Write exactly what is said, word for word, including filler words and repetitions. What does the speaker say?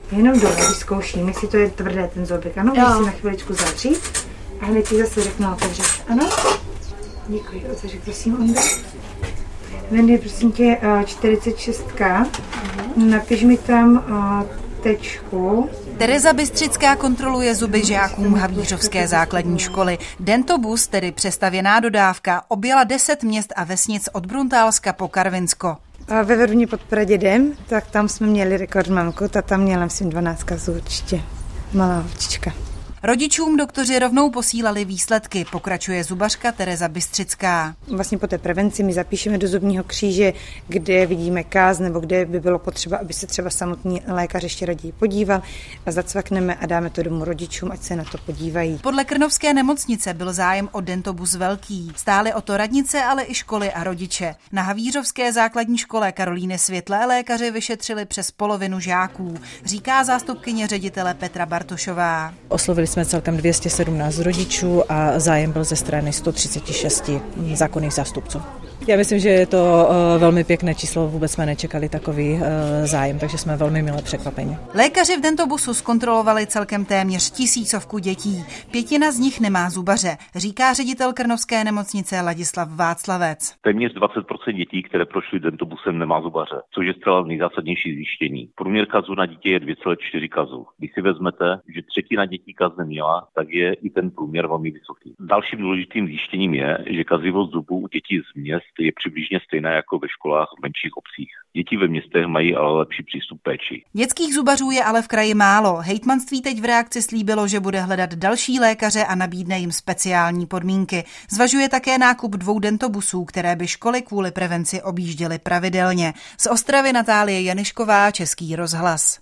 Jenom dole vyzkouším, jestli to je tvrdé ten zobek. Ano, můžeš si na chviličku zavřít a hned ti zase řeknu otevřít. Ano? Děkuji, otevřít prosím, Ondra. Vendy, prosím tě, čtyřicet šest. Uh-huh. Napiš mi tam uh, tečku. Tereza Bystřická kontroluje zuby žákům Havířovské základní školy. Dentobus, tedy přestavěná dodávka, objela deset měst a vesnic od Bruntálska po Karvinsko. A ve Vervně pod Pradědem, tak tam jsme měli rekordmanku, ta tam měla myslím dvanáct kazů určitě. Malá holčička. Rodičům doktoři rovnou posílali výsledky, pokračuje zubařka Tereza Bystřická. Vlastně po té prevenci my zapíšeme do zubního kříže, kde vidíme káz nebo kde by bylo potřeba, aby se třeba samotný lékař ještě raději podíval a zacvakneme a dáme to domů rodičům, ať se na to podívají. Podle Krnovské nemocnice byl zájem o dentobus velký. Stály o to radnice, ale i školy a rodiče. Na Havířovské základní škole Karolíny Světlé lékaři vyšetřili přes polovinu žáků, říká zástupkyně ředitele Petra Bartošová. Oslovili jsme celkem dvě stě sedmnáct rodičů a zájem byl ze strany sto třicet šest zákonných zástupců. Já myslím, že je to velmi pěkné číslo, vůbec jsme nečekali takový zájem, takže jsme velmi milé překvapeni. Lékaři v dentobusu zkontrolovali celkem téměř tisícovku dětí. Pětina z nich nemá zubaře, říká ředitel Krnovské nemocnice Ladislav Václavec. Téměř dvacet procent dětí, které prošly dentobusem, nemá zubaře, což je zcela nejzásadnější zjištění. Průměr kazu na dítě je dvě celé čtyři kazu. Když si vezmete, že třetina dětí kaz neměla, tak je i ten průměr velmi vysoký. Dalším důležitým zjištěním je, že kazivost zubů u dětí z měst je přibližně stejná jako ve školách v menších obcích. Děti ve městech mají ale lepší přístup péči. Dětských zubařů je ale v kraji málo. Hejtmanství teď v reakci slíbilo, že bude hledat další lékaře a nabídne jim speciální podmínky. Zvažuje také nákup dvou dentobusů, které by školy kvůli prevenci objížděly pravidelně. Z Ostravy Natálie Janišková, Český rozhlas.